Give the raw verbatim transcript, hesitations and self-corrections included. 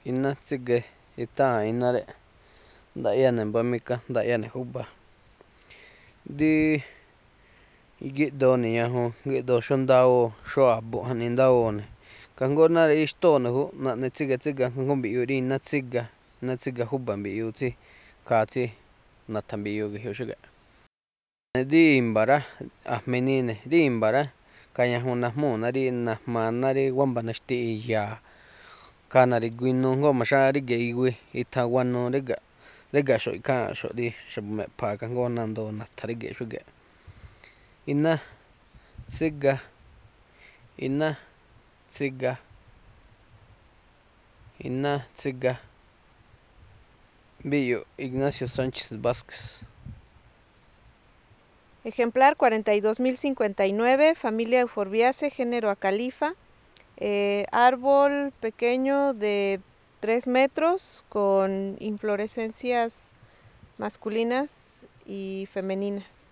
ina tsigue ita inare ndayane mbamika ndayane júba di gi'doone ñaju gi'do xondau xo'abu jani ndaune kajngu nare ixtone ju nane tsiga tsiga jngu mbi'iyuri ina tsiga ina tsiga júba mbi'yu tsi kjaa tsi natja mbi'yu gejiu xúge̱ꞌ dimbara ajmenine dimbara kañaju najmúu̱nari najmanári wámba̱ naxtiꞌi̱ kana̱ guinu jngó ma̱xáꞌ ríge̱ꞌ igui ithan guanu ríga̱ ríga̱ꞌxo̱ꞌ ikháa̱nꞌxo̱ꞌ rí xa̱bu̱ me̱ꞌpha̱a̱ kajngó nandoo na̱tha̱ ríge̱ꞌ xúge̱ꞌ iná tsíga iná tsíga iná tsíga mbiꞌyu Ignacio Sánchez Vázquez. Ejemplar cuarenta y dos mil cincuenta y nueve, familia Euphorbiaceae, género Acalifa, eh, árbol pequeño de tres metros con inflorescencias masculinas y femeninas.